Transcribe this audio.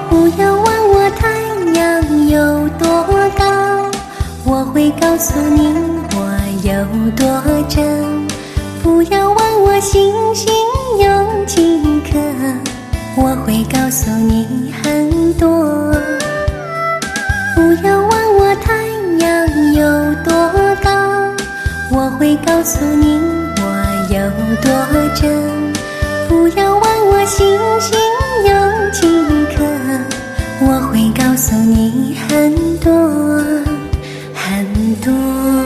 不要问我太阳有多高，我会告诉你我有多真。不要问我星星有几颗，我会告诉你很多。不要问我太阳有多高，我会告诉你我有多真。不要问我星星有几颗，我会告诉你很多很多。